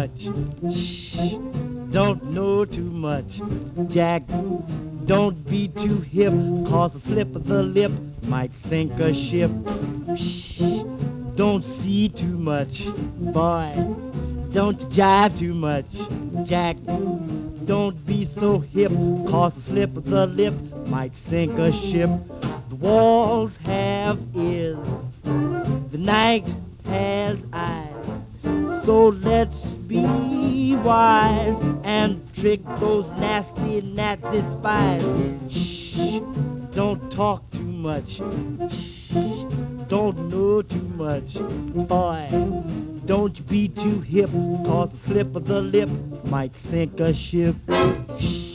much. Shh, don't know too much. Jack, don't be too hip, 'cause a slip of the lip might sink a ship. Shh, don't see too much. Boy, don't jive too much. Jack, don't be so hip, 'cause a slip of the lip might sink a ship. The walls have ears, the night has eyes, so let's be wise and trick those nasty Nazi spies. Shh, don't talk too much. Shh, don't know too much. Boy, don't be too hip, 'cause the slip of the lip might sink a ship. Shh.